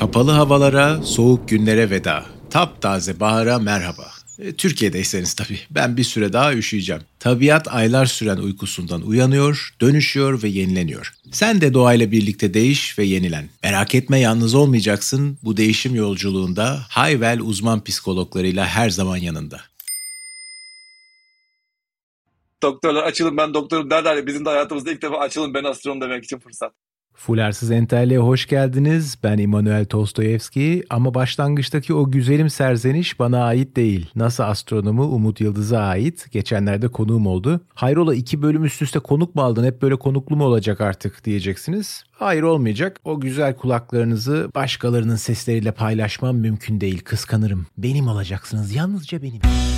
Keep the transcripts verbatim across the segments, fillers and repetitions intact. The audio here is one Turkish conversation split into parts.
Kapalı havalara, soğuk günlere veda. Taptaze bahara merhaba. E, Türkiye'deyseniz tabii. Ben bir süre daha üşüyeceğim. Tabiat aylar süren uykusundan uyanıyor, dönüşüyor ve yenileniyor. Sen de doğayla birlikte değiş ve yenilen. Merak etme, yalnız olmayacaksın. Bu değişim yolculuğunda Hayvel uzman psikologlarıyla her zaman yanında. Doktorlar açılın ben doktorum derler ya, bizim de hayatımızda ilk defa açılın ben astronom demek için fırsat. Fularsız Entel'e hoş geldiniz. Ben İmanuel Tostoyevski ama başlangıçtaki o güzelim serzeniş bana ait değil. NASA astronomu Umut Yıldız'a ait. Geçenlerde konuğum oldu. Hayrola iki bölüm üst üste konuk mu aldın? Hep böyle konuklu mu olacak artık diyeceksiniz. Hayır, olmayacak. O güzel kulaklarınızı başkalarının sesleriyle paylaşmam mümkün değil. Kıskanırım. Benim olacaksınız. Yalnızca benim.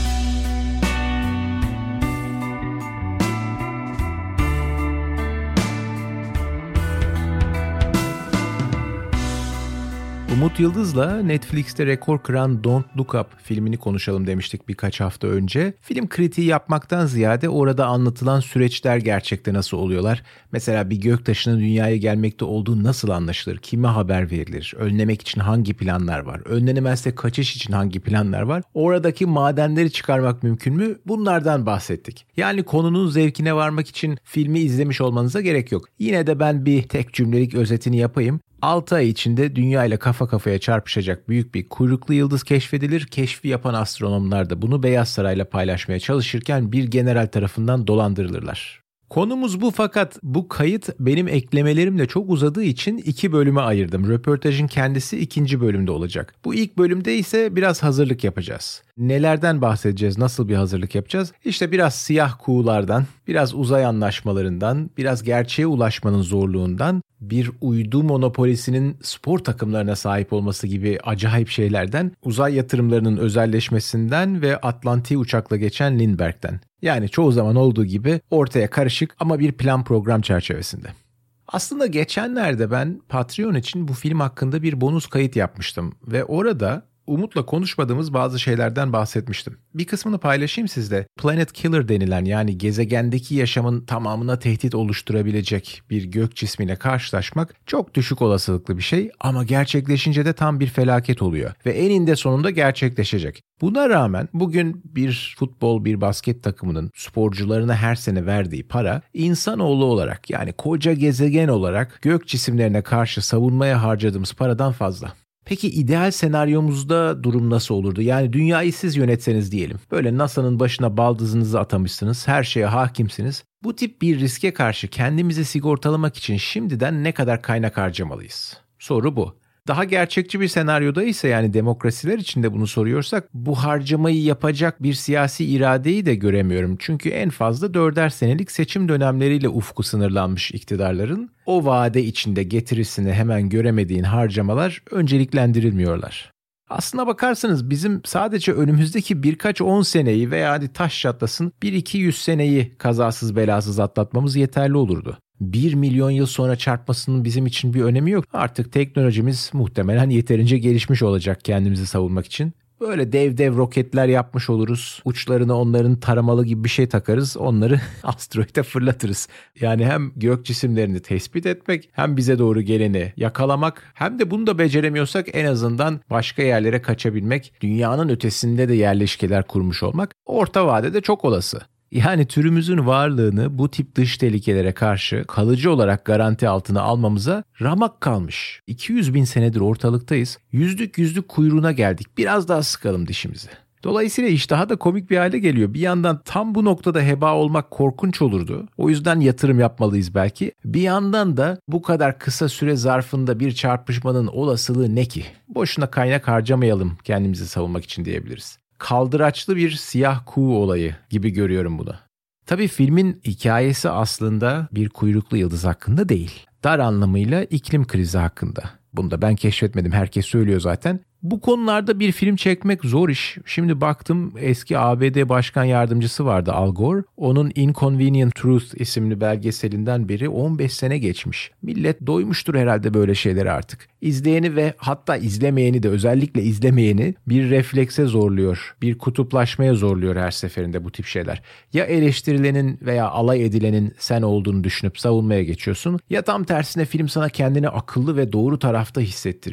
Umut Yıldız'la Netflix'te rekor kıran Don't Look Up filmini konuşalım demiştik birkaç hafta önce. Film kritiği yapmaktan ziyade orada anlatılan süreçler gerçekte nasıl oluyorlar? Mesela bir göktaşının dünyaya gelmekte olduğu nasıl anlaşılır? Kime haber verilir? Önlemek için hangi planlar var? Önlenemezse kaçış için hangi planlar var? Oradaki madenleri çıkarmak mümkün mü? Bunlardan bahsettik. Yani konunun zevkine varmak için filmi izlemiş olmanıza gerek yok. Yine de ben bir tek cümlelik özetini yapayım. altı ay içinde dünya ile kafa kafaya çarpışacak büyük bir kuyruklu yıldız keşfedilir. Keşfi yapan astronomlar da bunu Beyaz Saray'la paylaşmaya çalışırken bir general tarafından dolandırılırlar. Konumuz bu, fakat bu kayıt benim eklemelerimle çok uzadığı için iki bölüme ayırdım. Röportajın kendisi ikinci bölümde olacak. Bu ilk bölümde ise biraz hazırlık yapacağız. Nelerden bahsedeceğiz, nasıl bir hazırlık yapacağız? İşte biraz siyah kuğulardan, biraz uzay anlaşmalarından, biraz gerçeğe ulaşmanın zorluğundan, bir uydu monopolisinin spor takımlarına sahip olması gibi acayip şeylerden, uzay yatırımlarının özelleşmesinden ve Atlantik'i uçakla geçen Lindbergh'ten. Yani çoğu zaman olduğu gibi ortaya karışık ama bir plan program çerçevesinde. Aslında geçenlerde ben Patreon için bu film hakkında bir bonus kayıt yapmıştım ve orada Umut'la konuşmadığımız bazı şeylerden bahsetmiştim. Bir kısmını paylaşayım sizle. Planet Killer denilen, yani gezegendeki yaşamın tamamına tehdit oluşturabilecek bir gök cismiyle karşılaşmak çok düşük olasılıklı bir şey ama gerçekleşince de tam bir felaket oluyor ve eninde sonunda gerçekleşecek. Buna rağmen bugün bir futbol, bir basket takımının sporcularına her sene verdiği para, insanoğlu olarak, yani koca gezegen olarak gök cisimlerine karşı savunmaya harcadığımız paradan fazla. Peki ideal senaryomuzda durum nasıl olurdu? Yani dünyayı siz yönetseniz diyelim. Böyle NASA'nın başına baldızınızı atamışsınız, her şeye hakimsiniz. Bu tip bir riske karşı kendimizi sigortalamak için şimdiden ne kadar kaynak harcamalıyız? Soru bu. Daha gerçekçi bir senaryoda ise, yani demokrasiler içinde bunu soruyorsak, bu harcamayı yapacak bir siyasi iradeyi de göremiyorum. Çünkü en fazla dörder senelik seçim dönemleriyle ufku sınırlanmış iktidarların o vade içinde getirisini hemen göremediğin harcamalar önceliklendirilmiyorlar. Aslına bakarsanız bizim sadece önümüzdeki birkaç on seneyi veya hadi taş çatlasın bir iki yüz seneyi kazasız belasız atlatmamız yeterli olurdu. Bir milyon yıl sonra çarpmasının bizim için bir önemi yok. Artık teknolojimiz muhtemelen yeterince gelişmiş olacak kendimizi savunmak için. Böyle dev dev roketler yapmış oluruz. Uçlarına onların taramalı gibi bir şey takarız. Onları asteroide fırlatırız. Yani hem gök cisimlerini tespit etmek, hem bize doğru geleni yakalamak, hem de bunu da beceremiyorsak en azından başka yerlere kaçabilmek, dünyanın ötesinde de yerleşkeler kurmuş olmak orta vadede çok olası. Yani türümüzün varlığını bu tip dış tehlikelere karşı kalıcı olarak garanti altına almamıza ramak kalmış. iki yüz bin senedir ortalıktayız. Yüzlük yüzlük kuyruğuna geldik. Biraz daha sıkalım dişimizi. Dolayısıyla iş daha da komik bir hale geliyor. Bir yandan tam bu noktada heba olmak korkunç olurdu. O yüzden yatırım yapmalıyız belki. Bir yandan da bu kadar kısa süre zarfında bir çarpışmanın olasılığı ne ki? Boşuna kaynak harcamayalım kendimizi savunmak için diyebiliriz. Kaldıraçlı bir siyah kuğu olayı gibi görüyorum bunu. Tabii filmin hikayesi aslında bir kuyruklu yıldız hakkında değil. Dar anlamıyla iklim krizi hakkında. Bunu da ben keşfetmedim, herkes söylüyor zaten. Bu konularda bir film çekmek zor iş. Şimdi baktım, eski A B D Başkan Yardımcısı vardı Al Gore. Onun Inconvenient Truth isimli belgeselinden beri on beş sene geçmiş. Millet doymuştur herhalde böyle şeylere artık. İzleyeni ve hatta izlemeyeni de, özellikle izlemeyeni bir reflekse zorluyor. Bir kutuplaşmaya zorluyor her seferinde bu tip şeyler. Ya eleştirilenin veya alay edilenin sen olduğunu düşünüp savunmaya geçiyorsun, ya tam tersine film sana kendini akıllı ve doğru tarafta hissettiriyor.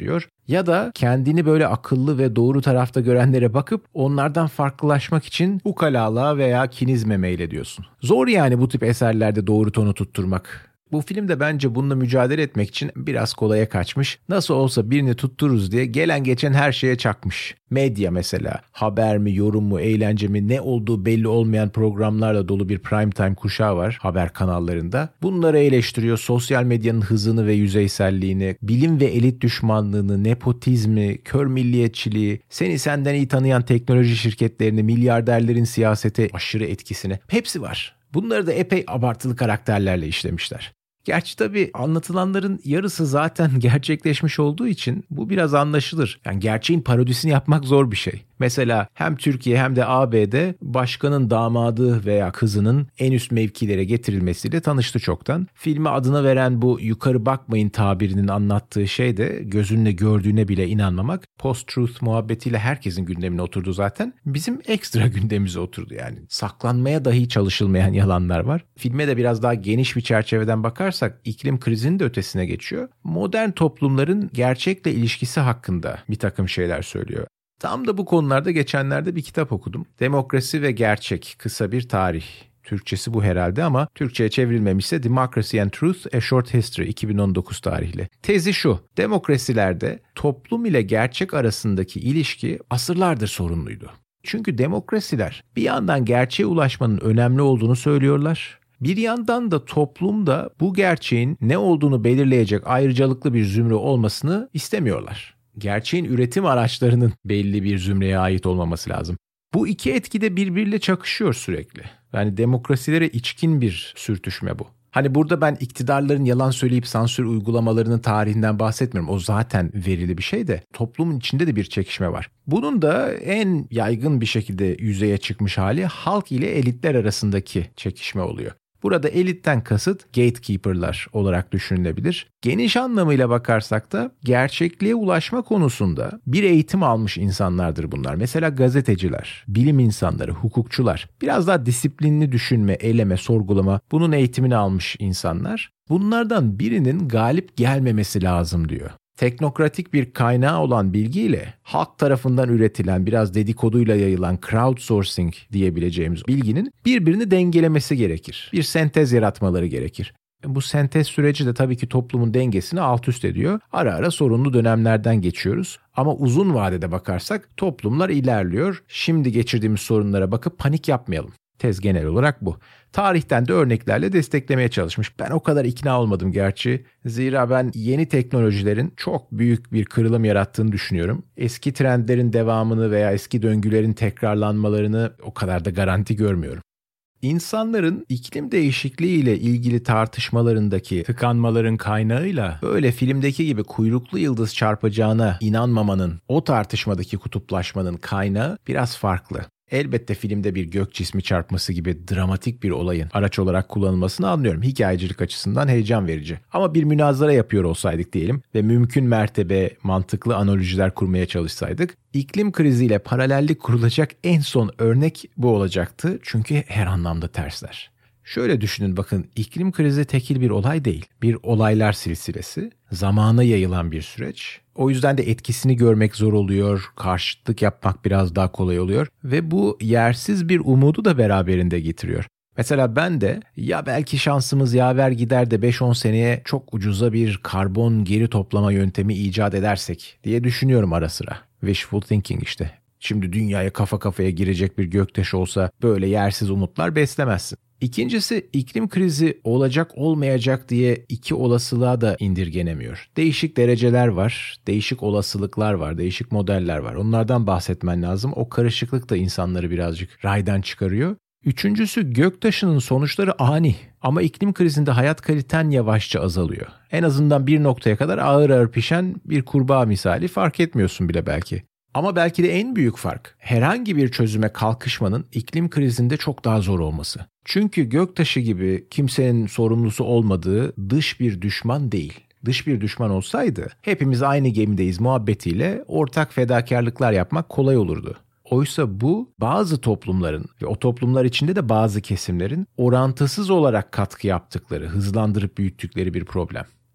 Ya da kendini böyle akıllı ve doğru tarafta görenlere bakıp onlardan farklılaşmak için ukalalığa veya kinizme meylediyorsun. Zor yani bu tip eserlerde doğru tonu tutturmak. Bu film de bence bununla mücadele etmek için biraz kolaya kaçmış. Nasıl olsa birini tuttururuz diye gelen geçen her şeye çakmış. Medya mesela, haber mi, yorum mu, eğlence mi, ne olduğu belli olmayan programlarla dolu bir prime time kuşağı var haber kanallarında. Bunları eleştiriyor, sosyal medyanın hızını ve yüzeyselliğini, bilim ve elit düşmanlığını, nepotizmi, kör milliyetçiliği, seni senden iyi tanıyan teknoloji şirketlerini, milyarderlerin siyasete aşırı etkisini, hepsi var. Bunları da epey abartılı karakterlerle işlemişler. Gerçi tabii anlatılanların yarısı zaten gerçekleşmiş olduğu için bu biraz anlaşılır. Yani gerçeğin parodisini yapmak zor bir şey. Mesela hem Türkiye hem de A B D başkanın damadı veya kızının en üst mevkilere getirilmesiyle tanıştı çoktan. Filme adını veren bu yukarı bakmayın tabirinin anlattığı şey de gözünle gördüğüne bile inanmamak. Post-truth muhabbetiyle herkesin gündemine oturdu zaten. Bizim ekstra gündemimize oturdu yani. Saklanmaya dahi çalışılmayan yalanlar var. Filme de biraz daha geniş bir çerçeveden bakarsak iklim krizinin de ötesine geçiyor. Modern toplumların gerçekle ilişkisi hakkında bir takım şeyler söylüyor. Tam da bu konularda geçenlerde bir kitap okudum. Demokrasi ve Gerçek, Kısa Bir Tarih. Türkçesi bu herhalde ama Türkçe'ye çevrilmemişse Democracy and Truth, A Short History iki bin on dokuz tarihli. Tezi şu: demokrasilerde toplum ile gerçek arasındaki ilişki asırlardır sorunluydu. Çünkü demokrasiler bir yandan gerçeğe ulaşmanın önemli olduğunu söylüyorlar. Bir yandan da toplumda bu gerçeğin ne olduğunu belirleyecek ayrıcalıklı bir zümre olmasını istemiyorlar. Gerçeğin üretim araçlarının belli bir zümreye ait olmaması lazım. Bu iki etki de birbiriyle çakışıyor sürekli. Yani demokrasilere içkin bir sürtüşme bu. Hani burada ben iktidarların yalan söyleyip sansür uygulamalarının tarihinden bahsetmiyorum. O zaten verili bir şey de toplumun içinde de bir çekişme var. Bunun da en yaygın bir şekilde yüzeye çıkmış hali halk ile elitler arasındaki çekişme oluyor. Burada elitten kasıt gatekeeper'lar olarak düşünülebilir. Geniş anlamıyla bakarsak da gerçekliğe ulaşma konusunda bir eğitim almış insanlardır bunlar. Mesela gazeteciler, bilim insanları, hukukçular, biraz daha disiplinli düşünme, eleme, sorgulama, bunun eğitimini almış insanlar. Bunlardan birinin galip gelmemesi lazım diyor. Teknokratik bir kaynağı olan bilgiyle halk tarafından üretilen, biraz dedikoduyla yayılan crowdsourcing diyebileceğimiz bilginin birbirini dengelemesi gerekir. Bir sentez yaratmaları gerekir. Bu sentez süreci de tabii ki toplumun dengesini alt üst ediyor. Ara ara sorunlu dönemlerden geçiyoruz. Ama uzun vadede bakarsak toplumlar ilerliyor. Şimdi geçirdiğimiz sorunlara bakıp panik yapmayalım. Tez genel olarak bu. Tarihten de örneklerle desteklemeye çalışmış. Ben o kadar ikna olmadım gerçi. Zira ben yeni teknolojilerin çok büyük bir kırılım yarattığını düşünüyorum. Eski trendlerin devamını veya eski döngülerin tekrarlanmalarını o kadar da garanti görmüyorum. İnsanların iklim değişikliği ile ilgili tartışmalarındaki tıkanmaların kaynağıyla böyle filmdeki gibi kuyruklu yıldız çarpacağına inanmamanın, o tartışmadaki kutuplaşmanın kaynağı biraz farklı. Elbette filmde bir gök cismi çarpması gibi dramatik bir olayın araç olarak kullanılmasını anlıyorum. Hikayecilik açısından heyecan verici. Ama bir münazara yapıyor olsaydık diyelim ve mümkün mertebe mantıklı analojiler kurmaya çalışsaydık, iklim kriziyle paralellik kurulacak en son örnek bu olacaktı. Çünkü her anlamda tersler. Şöyle düşünün bakın, iklim krizi tekil bir olay değil. Bir olaylar silsilesi, zamana yayılan bir süreç. O yüzden de etkisini görmek zor oluyor, karşıtlık yapmak biraz daha kolay oluyor ve bu yersiz bir umudu da beraberinde getiriyor. Mesela ben de ya belki şansımız yaver gider de beş on seneye çok ucuza bir karbon geri toplama yöntemi icat edersek diye düşünüyorum ara sıra. Wishful thinking işte. Şimdi dünyaya kafa kafaya girecek bir göktaşı olsa böyle yersiz umutlar beslemezsin. İkincisi, iklim krizi olacak olmayacak diye iki olasılığa da indirgenemiyor. Değişik dereceler var, değişik olasılıklar var, değişik modeller var. Onlardan bahsetmen lazım. O karışıklık da insanları birazcık raydan çıkarıyor. Üçüncüsü, göktaşının sonuçları ani ama iklim krizinde hayat kaliten yavaşça azalıyor. En azından bir noktaya kadar ağır ağır pişen bir kurbağa misali fark etmiyorsun bile belki. Ama belki de en büyük fark, herhangi bir çözüme kalkışmanın iklim krizinde çok daha zor olması. Çünkü göktaşı gibi kimsenin sorumlusu olmadığı dış bir düşman değil. Dış bir düşman olsaydı hepimiz aynı gemideyiz muhabbetiyle ortak fedakarlıklar yapmak kolay olurdu. Oysa bu bazı toplumların ve o toplumlar içinde de bazı kesimlerin orantısız olarak katkı yaptıkları, hızlandırıp büyüttükleri bir problem.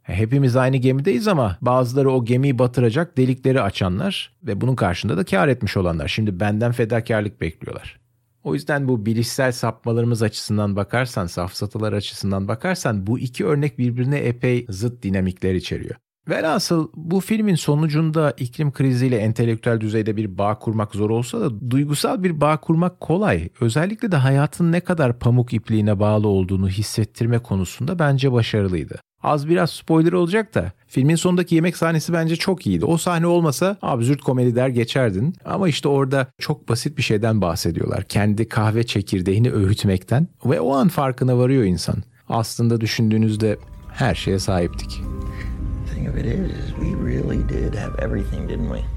Hepimiz aynı gemideyiz ama bazıları o gemiyi batıracak delikleri açanlar ve bunun karşında da kar etmiş olanlar. Şimdi benden fedakarlık bekliyorlar. O yüzden bu bilişsel sapmalarımız açısından bakarsan, safsatalar açısından bakarsan bu iki örnek birbirine epey zıt dinamikler içeriyor. Velhasıl bu filmin sonucunda iklim kriziyle entelektüel düzeyde bir bağ kurmak zor olsa da duygusal bir bağ kurmak kolay. Özellikle de hayatın ne kadar pamuk ipliğine bağlı olduğunu hissettirme konusunda bence başarılıydı. Az biraz spoiler olacak da filmin sonundaki yemek sahnesi bence çok iyiydi. O sahne olmasa absürt komedi der geçerdin. Ama işte orada çok basit bir şeyden bahsediyorlar. Kendi kahve çekirdeğini öğütmekten ve o an farkına varıyor insan. Aslında düşündüğünüzde her şeye sahiptik. The thing of it is, we really did have everything, didn't we?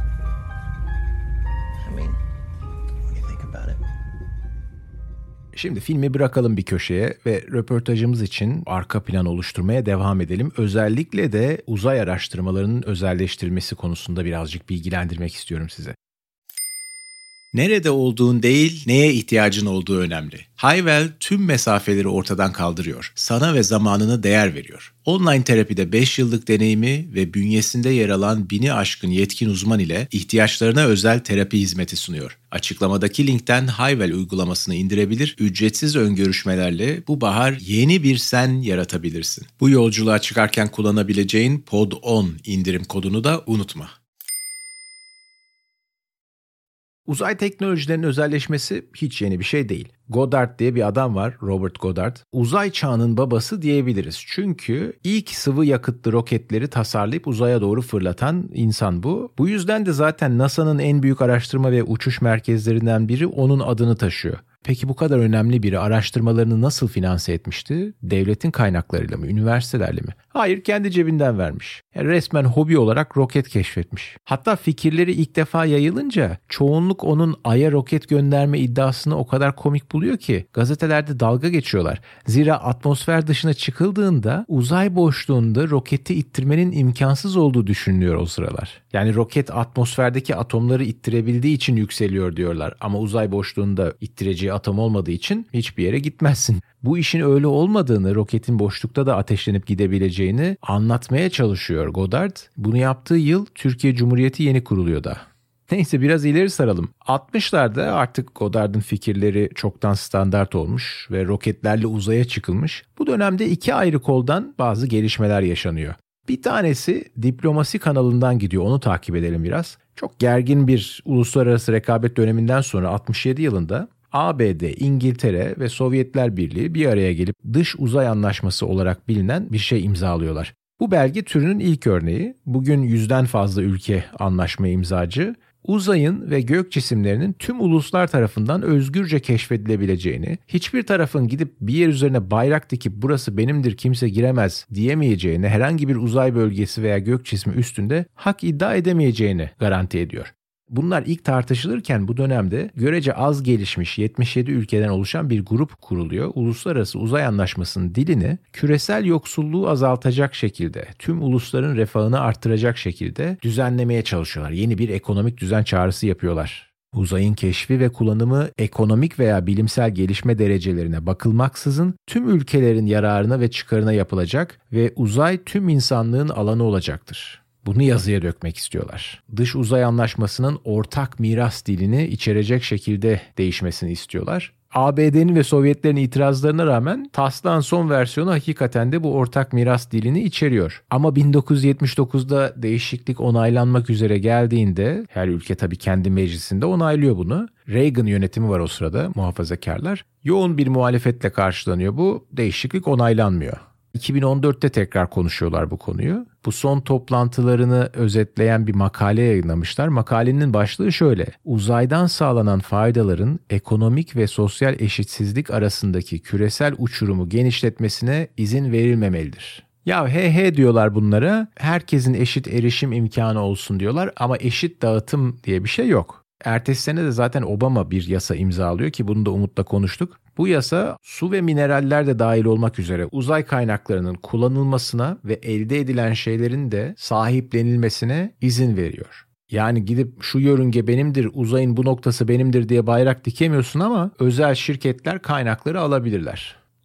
I mean, when you think about it. Şimdi filmi bırakalım bir köşeye ve röportajımız için arka plan oluşturmaya devam edelim. Özellikle de uzay araştırmalarının özelleştirilmesi konusunda birazcık bilgilendirmek istiyorum size. Nerede olduğun değil, neye ihtiyacın olduğu önemli. Hayvel tüm mesafeleri ortadan kaldırıyor. Sana ve zamanına değer veriyor. Online terapide beş yıllık deneyimi ve bünyesinde yer alan bini aşkın yetkin uzman ile ihtiyaçlarına özel terapi hizmeti sunuyor. Açıklamadaki linkten Hayvel uygulamasını indirebilir, ücretsiz öngörüşmelerle bu bahar yeni bir sen yaratabilirsin. Bu yolculuğa çıkarken kullanabileceğin Pod on indirim kodunu da unutma. Uzay teknolojilerinin özelleşmesi hiç yeni bir şey değil. Goddard diye bir adam var, Robert Goddard. Uzay çağının babası diyebiliriz. Çünkü ilk sıvı yakıtlı roketleri tasarlayıp uzaya doğru fırlatan insan bu. Bu yüzden de zaten NASA'nın en büyük araştırma ve uçuş merkezlerinden biri onun adını taşıyor. Peki bu kadar önemli biri araştırmalarını nasıl finanse etmişti? Devletin kaynaklarıyla mı, üniversitelerle mi? Hayır, kendi cebinden vermiş. Yani resmen hobi olarak roket keşfetmiş. Hatta fikirleri ilk defa yayılınca çoğunluk onun Ay'a roket gönderme iddiasını o kadar komik buluyor ki gazetelerde dalga geçiyorlar. Zira atmosfer dışına çıkıldığında uzay boşluğunda roketi ittirmenin imkansız olduğu düşünülüyor o sıralar. Yani roket atmosferdeki atomları ittirebildiği için yükseliyor diyorlar ama uzay boşluğunda ittireceği atom olmadığı için hiçbir yere gitmezsin. Bu işin öyle olmadığını, roketin boşlukta da ateşlenip gidebileceğini anlatmaya çalışıyor Goddard. Bunu yaptığı yıl Türkiye Cumhuriyeti yeni kuruluyor da. Neyse biraz ileri saralım. altmışlarda artık Goddard'ın fikirleri çoktan standart olmuş ve roketlerle uzaya çıkılmış. Bu dönemde iki ayrı koldan bazı gelişmeler yaşanıyor. Bir tanesi diplomasi kanalından gidiyor, onu takip edelim biraz. Çok gergin bir uluslararası rekabet döneminden sonra altmış yedi yılında A B D, İngiltere ve Sovyetler Birliği bir araya gelip dış uzay anlaşması olarak bilinen bir şey imzalıyorlar. Bu belge türünün ilk örneği. Bugün yüzden fazla ülke anlaşmaya imzacı. Uzayın ve gök cisimlerinin tüm uluslar tarafından özgürce keşfedilebileceğini, hiçbir tarafın gidip bir yer üzerine bayrak dikip burası benimdir kimse giremez diyemeyeceğini, herhangi bir uzay bölgesi veya gök cismi üstünde hak iddia edemeyeceğini garanti ediyor. Bunlar ilk tartışılırken bu dönemde görece az gelişmiş yetmiş yedi ülkeden oluşan bir grup kuruluyor. Uluslararası Uzay Anlaşması'nın dilini küresel yoksulluğu azaltacak şekilde, tüm ulusların refahını arttıracak şekilde düzenlemeye çalışıyorlar. Yeni bir ekonomik düzen çağrısı yapıyorlar. Uzayın keşfi ve kullanımı ekonomik veya bilimsel gelişme derecelerine bakılmaksızın tüm ülkelerin yararına ve çıkarına yapılacak ve uzay tüm insanlığın alanı olacaktır. Bunu yazıya dökmek istiyorlar. Dış uzay anlaşmasının ortak miras dilini içerecek şekilde değişmesini istiyorlar. A B D'nin ve Sovyetlerin itirazlarına rağmen taslağın son versiyonu hakikaten de bu ortak miras dilini içeriyor. Ama bin dokuz yüz yetmiş dokuzda değişiklik onaylanmak üzere geldiğinde, her ülke tabii kendi meclisinde onaylıyor bunu. Reagan yönetimi var o sırada, muhafazakarlar. Yoğun bir muhalefetle karşılanıyor bu, değişiklik onaylanmıyor. iki bin on dörtte tekrar konuşuyorlar bu konuyu. Bu son toplantılarını özetleyen bir makale yayınlamışlar. Makalenin başlığı şöyle: uzaydan sağlanan faydaların ekonomik ve sosyal eşitsizlik arasındaki küresel uçurumu genişletmesine izin verilmemelidir. Ya he he diyorlar bunlara, herkesin eşit erişim imkanı olsun diyorlar ama eşit dağıtım diye bir şey yok. Ertesi sene de zaten Obama bir yasa imzalıyor ki bunu da Umut'la konuştuk. Bu yasa su ve mineraller de dahil olmak üzere uzay kaynaklarının kullanılmasına ve elde edilen şeylerin de sahiplenilmesine izin veriyor. Yani gidip şu yörünge benimdir, uzayın bu noktası benimdir diye bayrak dikemiyorsun ama özel şirketler kaynakları alabilirler.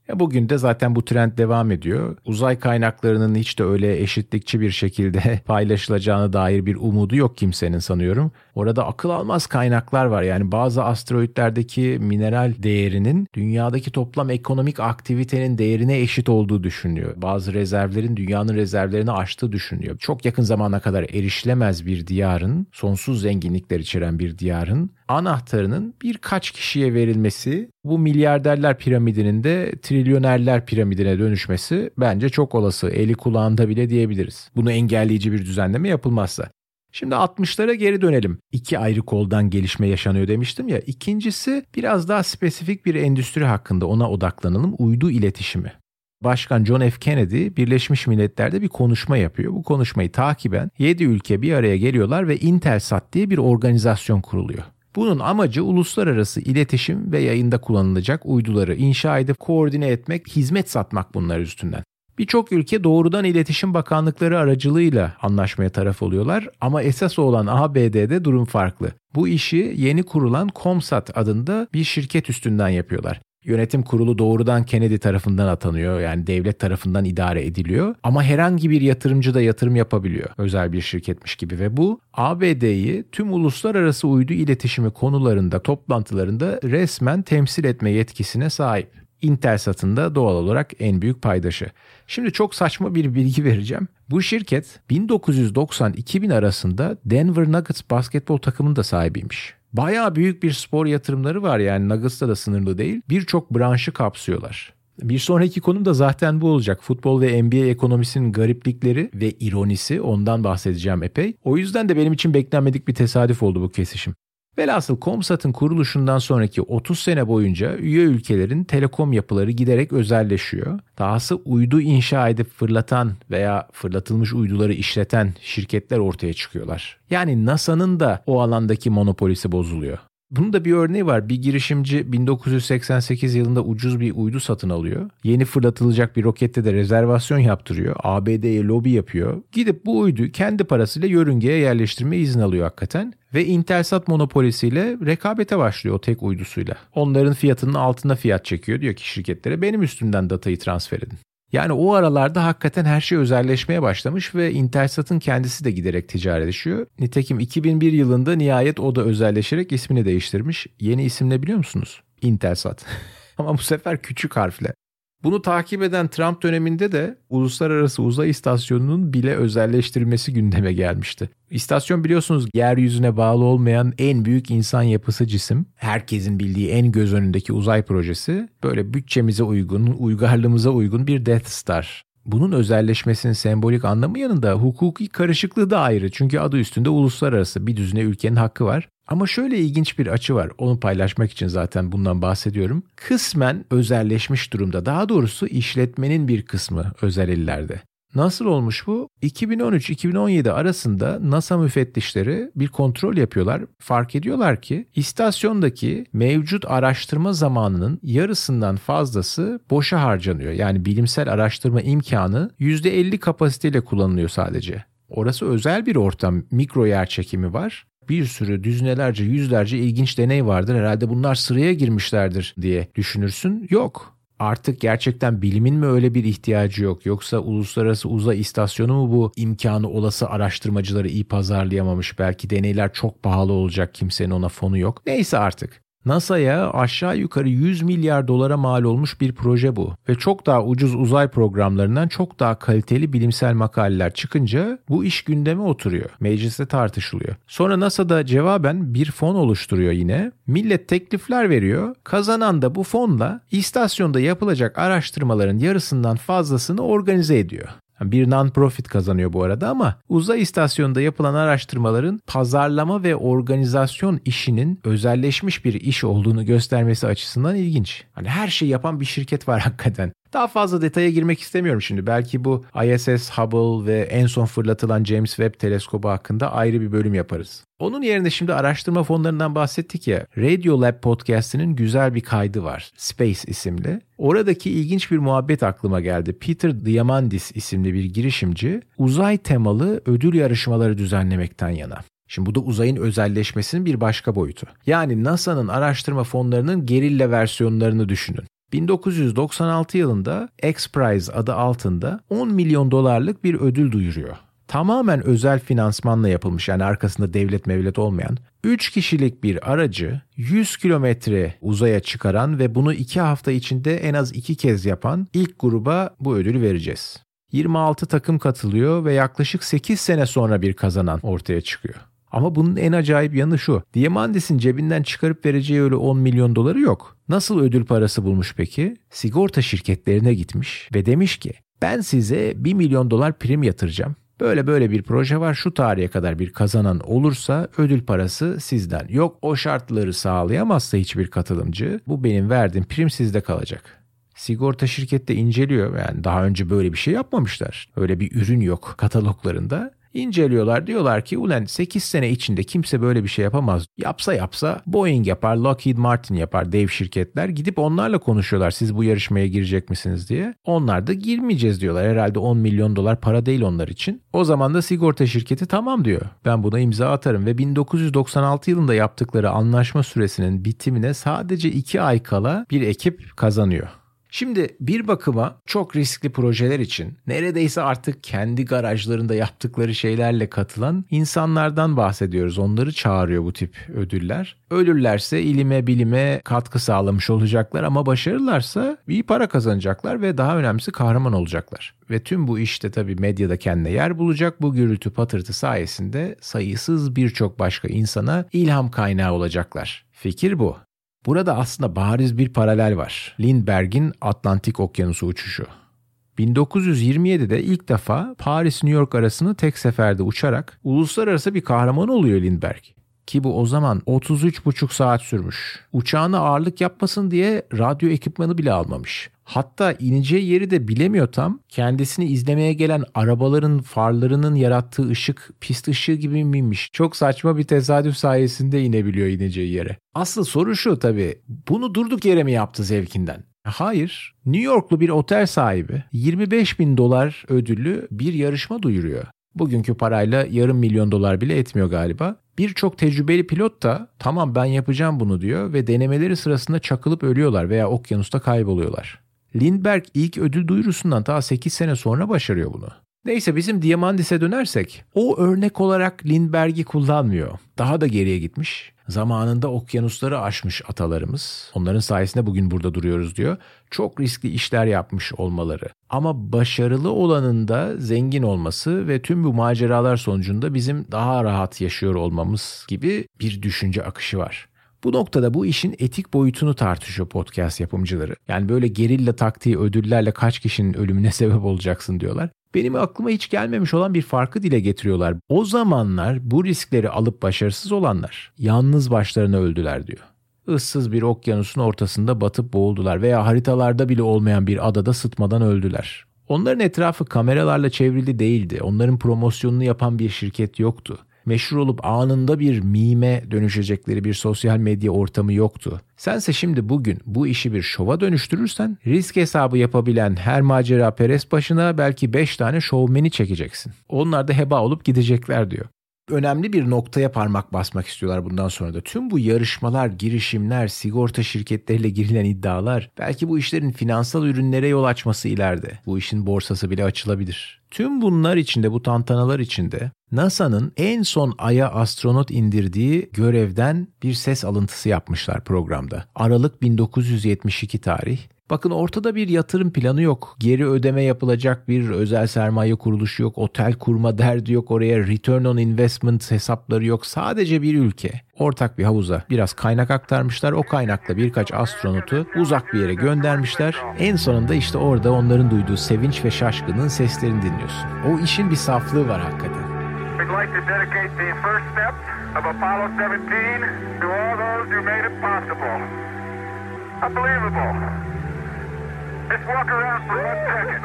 E bugün de zaten bu trend devam ediyor. Uzay kaynaklarının hiç de öyle eşitlikçi bir şekilde paylaşılacağına dair bir umudu yok kimsenin sanıyorum. Orada akıl almaz kaynaklar var. Yani bazı asteroitlerdeki mineral değerinin dünyadaki toplam ekonomik aktivitenin değerine eşit olduğu düşünülüyor. Bazı rezervlerin dünyanın rezervlerini aştığı düşünülüyor. Çok yakın zamana kadar erişilemez bir diyarın, sonsuz zenginlikler içeren bir diyarın anahtarının birkaç kişiye verilmesi, bu milyarderler piramidinin de trilyonerler piramidine dönüşmesi bence çok olası. Eli kulağında bile diyebiliriz. Bunu engelleyici bir düzenleme yapılmazsa. Şimdi altmışlara geri dönelim. İki ayrı koldan gelişme yaşanıyor demiştim ya. İkincisi biraz daha spesifik bir endüstri hakkında, ona odaklanalım. Uydu iletişimi. Başkan John F. Kennedy Birleşmiş Milletler'de bir konuşma yapıyor. Bu konuşmayı takiben yedi ülke bir araya geliyorlar ve Intelsat diye bir organizasyon kuruluyor. Bunun amacı uluslararası iletişim ve yayında kullanılacak uyduları inşa edip koordine etmek, hizmet satmak bunlar üstünden. Birçok ülke doğrudan iletişim bakanlıkları aracılığıyla anlaşmaya taraf oluyorlar ama esas olan A B D'de durum farklı. Bu işi yeni kurulan ComSat adında bir şirket üstünden yapıyorlar. Yönetim kurulu doğrudan Kennedy tarafından atanıyor, yani devlet tarafından idare ediliyor ama herhangi bir yatırımcı da yatırım yapabiliyor, özel bir şirketmiş gibi ve bu A B D'yi tüm uluslararası uydu iletişimi konularında, toplantılarında resmen temsil etme yetkisine sahip. Intelsat'ın da doğal olarak en büyük paydaşı. Şimdi çok saçma bir bilgi vereceğim. Bu şirket bin dokuz yüz doksan iki bin arasında Denver Nuggets basketbol takımının da sahibiymiş. Bayağı büyük bir spor yatırımları var, yani Nuggets'ta da sınırlı değil. Birçok branşı kapsıyorlar. Bir sonraki konum da zaten bu olacak. Futbol ve N B A ekonomisinin gariplikleri ve ironisi, ondan bahsedeceğim epey. O yüzden de benim için beklenmedik bir tesadüf oldu bu kesişim. Velhasıl ComSat'ın kuruluşundan sonraki otuz sene boyunca üye ülkelerin telekom yapıları giderek özelleşiyor. Dahası uydu inşa edip fırlatan veya fırlatılmış uyduları işleten şirketler ortaya çıkıyorlar. Yani NASA'nın da o alandaki monopolisi bozuluyor. Bunun da bir örneği var. Bir girişimci bin dokuz yüz seksen sekiz yılında ucuz bir uydu satın alıyor. Yeni fırlatılacak bir rokette de rezervasyon yaptırıyor. A B D'ye lobi yapıyor. Gidip bu uyduyu kendi parasıyla yörüngeye yerleştirme izni alıyor hakikaten. Ve Intelsat monopolisiyle rekabete başlıyor o tek uydusuyla. Onların fiyatının altında fiyat çekiyor. Diyor ki şirketlere, benim üstümden datayı transfer edin. Yani o aralarda hakikaten her şey özelleşmeye başlamış ve Intelsat'ın kendisi de giderek ticaretleşiyor. Nitekim iki bin bir yılında nihayet o da özelleşerek ismini değiştirmiş. Yeni isim ne biliyor musunuz? Intelsat. Ama bu sefer küçük harfle. Bunu takip eden Trump döneminde de Uluslararası Uzay İstasyonu'nun bile özelleştirilmesi gündeme gelmişti. İstasyon biliyorsunuz yeryüzüne bağlı olmayan en büyük insan yapısı cisim. Herkesin bildiği en göz önündeki uzay projesi. Böyle bütçemize uygun, uygarlığımıza uygun bir Death Star. Bunun özelleşmesinin sembolik anlamı yanında hukuki karışıklığı da ayrı. Çünkü adı üstünde uluslararası bir düzine ülkenin hakkı var. Ama şöyle ilginç bir açı var. Onu paylaşmak için zaten bundan bahsediyorum. Kısmen özelleşmiş durumda. Daha doğrusu işletmenin bir kısmı özel ellerde. Nasıl olmuş bu? iki bin on üç iki bin on yedi arasında NASA müfettişleri bir kontrol yapıyorlar. Fark ediyorlar ki istasyondaki mevcut araştırma zamanının yarısından fazlası boşa harcanıyor. Yani bilimsel araştırma imkanı yüzde elli kapasiteyle kullanılıyor sadece. Orası özel bir ortam. Mikro yerçekimi var. Bir sürü düzinelerce, yüzlerce ilginç deney vardır. Herhalde bunlar sıraya girmişlerdir diye düşünürsün. Yok. Artık gerçekten bilimin mi öyle bir ihtiyacı yok? Yoksa Uluslararası Uzay İstasyonu mu bu imkanı olası araştırmacıları iyi pazarlayamamış? Belki deneyler çok pahalı olacak, kimsenin ona fonu yok. Neyse artık. NASA'ya aşağı yukarı yüz milyar dolara mal olmuş bir proje bu. Ve çok daha ucuz uzay programlarından çok daha kaliteli bilimsel makaleler çıkınca bu iş gündeme oturuyor. Mecliste tartışılıyor. Sonra NASA'da cevaben bir fon oluşturuyor yine. Millet teklifler veriyor. Kazanan da bu fonla istasyonda yapılacak araştırmaların yarısından fazlasını organize ediyor. Bir non-profit kazanıyor bu arada ama uzay istasyonunda yapılan araştırmaların pazarlama ve organizasyon işinin özelleşmiş bir iş olduğunu göstermesi açısından ilginç. Hani her şeyi yapan bir şirket var hakikaten. Daha fazla detaya girmek istemiyorum şimdi. Belki bu I S S, Hubble ve en son fırlatılan James Webb teleskobu hakkında ayrı bir bölüm yaparız. Onun yerine şimdi araştırma fonlarından bahsettik ya. Radiolab podcast'inin güzel bir kaydı var. Space isimli. Oradaki ilginç bir muhabbet aklıma geldi. Peter Diamandis isimli bir girişimci uzay temalı ödül yarışmaları düzenlemekten yana. Şimdi bu da uzayın özelleşmesinin bir başka boyutu. Yani NASA'nın araştırma fonlarının gerilla versiyonlarını düşünün. bin dokuz yüz doksan altı yılında X-Prize adı altında on milyon dolarlık bir ödül duyuruyor. Tamamen özel finansmanla yapılmış, yani arkasında devlet mevlet olmayan, üç kişilik bir aracı yüz kilometre uzaya çıkaran ve bunu iki hafta içinde en az iki kez yapan ilk gruba bu ödülü vereceğiz. yirmi altı takım katılıyor ve yaklaşık sekiz sene sonra bir kazanan ortaya çıkıyor. Ama bunun en acayip yanı şu: Diamandis'in cebinden çıkarıp vereceği öyle on milyon doları yok. Nasıl ödül parası bulmuş peki? Sigorta şirketlerine gitmiş ve demiş ki, ben size bir milyon dolar prim yatıracağım. Böyle böyle bir proje var, şu tarihe kadar bir kazanan olursa ödül parası sizden. Yok, o şartları sağlayamazsa hiçbir katılımcı, bu benim verdiğim prim sizde kalacak. Sigorta şirketi de inceliyor, yani daha önce böyle bir şey yapmamışlar. Öyle bir ürün yok kataloglarında. İnceliyorlar, diyorlar ki ulan sekiz sene içinde kimse böyle bir şey yapamaz. Yapsa yapsa Boeing yapar, Lockheed Martin yapar, dev şirketler. Gidip onlarla konuşuyorlar, siz bu yarışmaya girecek misiniz diye. Onlar da girmeyeceğiz diyorlar. Herhalde on milyon dolar para değil onlar için. O zaman da sigorta şirketi tamam diyor, ben buna imza atarım ve bin dokuz yüz doksan altı yılında yaptıkları anlaşma süresinin bitimine sadece iki ay kala bir ekip kazanıyor. Şimdi bir bakıma çok riskli projeler için neredeyse artık kendi garajlarında yaptıkları şeylerle katılan insanlardan bahsediyoruz. Onları çağırıyor bu tip ödüller. Ölürlerse ilime bilime katkı sağlamış olacaklar ama başarırlarsa iyi para kazanacaklar ve daha önemlisi kahraman olacaklar. Ve tüm bu işte tabii medyada kendine yer bulacak. Bu gürültü patırtı sayesinde sayısız birçok başka insana ilham kaynağı olacaklar. Fikir bu. Burada aslında bariz bir paralel var. Lindbergh'in Atlantik Okyanusu uçuşu. bin dokuz yüz yirmi yedide ilk defa Paris-New York arasını tek seferde uçarak uluslararası bir kahraman oluyor Lindbergh. Ki bu o zaman otuz üç buçuk saat sürmüş. Uçağına ağırlık yapmasın diye radyo ekipmanı bile almamış. Hatta ineceği yeri de bilemiyor tam. Kendisini izlemeye gelen arabaların farlarının yarattığı ışık pist ışığı gibi miymiş? Çok saçma bir tesadüf sayesinde inebiliyor ineceği yere. Asıl soru şu tabii. Bunu durduk yere mi yaptı zevkinden? Hayır. New Yorklu bir otel sahibi yirmi beş bin dolar ödüllü bir yarışma duyuruyor. Bugünkü parayla yarım milyon dolar bile etmiyor galiba. Birçok tecrübeli pilot da tamam ben yapacağım bunu diyor ve denemeleri sırasında çakılıp ölüyorlar veya okyanusta kayboluyorlar. Lindbergh ilk ödül duyurusundan daha sekiz sene sonra başarıyor bunu. Neyse bizim Diamandis'e dönersek o örnek olarak Lindbergh'i kullanmıyor. Daha da geriye gitmiş. Zamanında okyanusları aşmış atalarımız. Onların sayesinde bugün burada duruyoruz diyor. Çok riskli işler yapmış olmaları. Ama başarılı olanın da zengin olması ve tüm bu maceralar sonucunda bizim daha rahat yaşıyor olmamız gibi bir düşünce akışı var. Bu noktada bu işin etik boyutunu tartışıyor podcast yapımcıları. Yani böyle gerilla taktiği ödüllerle kaç kişinin ölümüne sebep olacaksın diyorlar. Benim aklıma hiç gelmemiş olan bir farkı dile getiriyorlar. O zamanlar bu riskleri alıp başarısız olanlar yalnız başlarına öldüler diyor. Issız bir okyanusun ortasında batıp boğuldular veya haritalarda bile olmayan bir adada sıtmadan öldüler. Onların etrafı kameralarla çevrili değildi. Onların promosyonunu yapan bir şirket yoktu. Meşhur olup anında bir mime dönüşecekleri bir sosyal medya ortamı yoktu. Sense şimdi bugün bu işi bir şova dönüştürürsen risk hesabı yapabilen her macera perest başına belki beş tane şovmeni çekeceksin. Onlar da heba olup gidecekler diyor. Önemli bir noktaya parmak basmak istiyorlar bundan sonra da. Tüm bu yarışmalar, girişimler, sigorta şirketleriyle girilen iddialar, belki bu işlerin finansal ürünlere yol açması ileride. Bu işin borsası bile açılabilir. Tüm bunlar içinde, bu tantanalar içinde NASA'nın en son Ay'a astronot indirdiği görevden bir ses alıntısı yapmışlar programda. Aralık bin dokuz yüz yetmiş iki tarih. Bakın ortada bir yatırım planı yok. Geri ödeme yapılacak bir özel sermaye kuruluşu yok. Otel kurma derdi yok. Oraya return on investment hesapları yok. Sadece bir ülke. Ortak bir havuza biraz kaynak aktarmışlar. O kaynakla birkaç astronotu uzak bir yere göndermişler. En sonunda işte orada onların duyduğu sevinç ve şaşkının seslerini dinliyorsun. O işin bir saflığı var hakikaten. We'd like to dedicate the first step of Apollo seventeen to all those who made it possible. Unbelievable. Let's walk around for one second.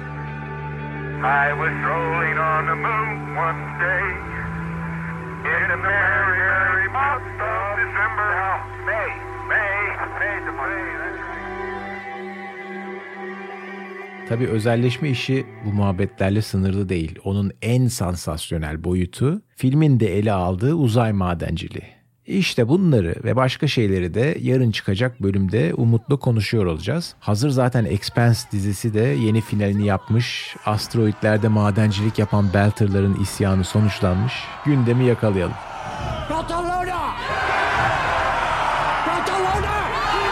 I was strolling on the moon one day in the merry, merry month of December. May, May, May, May. Tabii özelleşme işi bu muhabbetlerle sınırlı değil. Onun en sansasyonel boyutu filmin de ele aldığı uzay madenciliği. İşte bunları ve başka şeyleri de yarın çıkacak bölümde Umut'la konuşuyor olacağız. Hazır zaten Expanse dizisi de yeni finalini yapmış. Asteroidlerde madencilik yapan Belter'ların isyanı sonuçlanmış. Gündemi yakalayalım. Barcelona! Barcelona!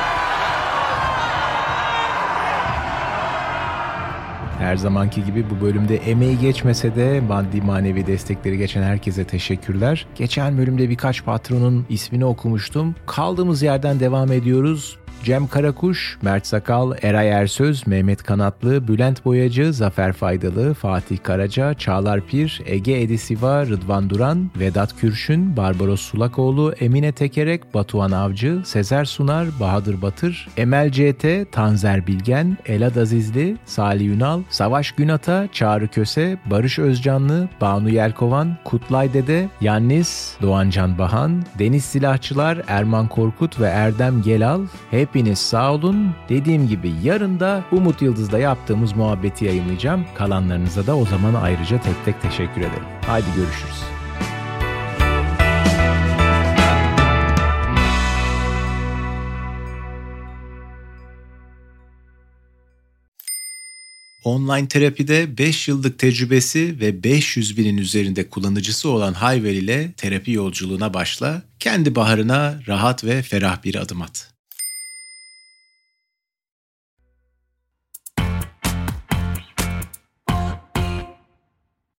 Her zamanki gibi bu bölümde emeği geçmese de maddi manevi destekleri geçen herkese teşekkürler. Geçen bölümde birkaç patronun ismini okumuştum. Kaldığımız yerden devam ediyoruz. Cem Karakuş, Mert Sakal, Eray Ersöz, Mehmet Kanatlı, Bülent Boyacı, Zafer Faydalı, Fatih Karaca, Çağlar Pir, Ege Edisiva, Rıdvan Duran, Vedat Kürşün, Barbaros Sulakoğlu, Emine Tekerek, Batuhan Avcı, Sezer Sunar, Bahadır Batır, Emel C T, Tanzer Bilgen, Elad Azizli, Salih Ünal, Savaş Günata, Çağrı Köse, Barış Özcanlı, Banu Yelkovan, Kutlay Dede, Yannis, Doğancan Bahan, Deniz Silahçılar, Erman Korkut ve Erdem Gelal. Hepiniz sağ olun. Dediğim gibi yarın da Umut Yıldız'da yaptığımız muhabbeti yayınlayacağım. Kalanlarınıza da o zaman ayrıca tek tek teşekkür ederim. Haydi görüşürüz. Online terapide beş yıllık tecrübesi ve beş yüz binin üzerinde kullanıcısı olan Hayvel ile terapi yolculuğuna başla, kendi baharına rahat ve ferah bir adım at.